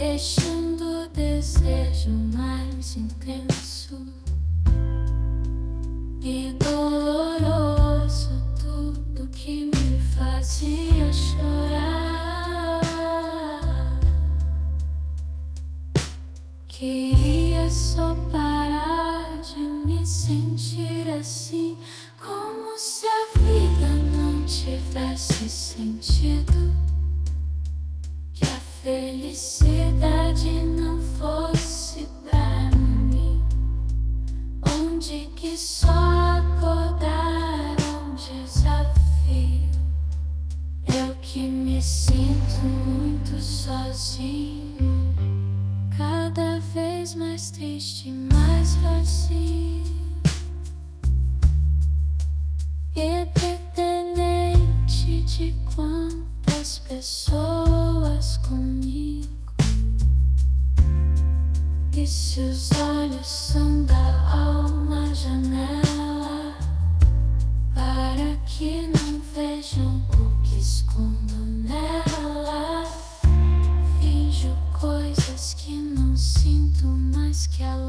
deixando o desejo mais intenso e doloroso, tudo que me fazia chorar. Queria só parar de me sentir assim, como se a vida não tivesse sentido, que a felicidade não fosse pra mim, onde que só acordar é um desafio. Eu que me sinto muito sozinho, cada vez mais triste, mais vazio, independente de quantas pessoas comigo. E se os olhos são da alma, janela, para que não vejam o que escondo nela. Finjo coisas que não sinto, mas que ela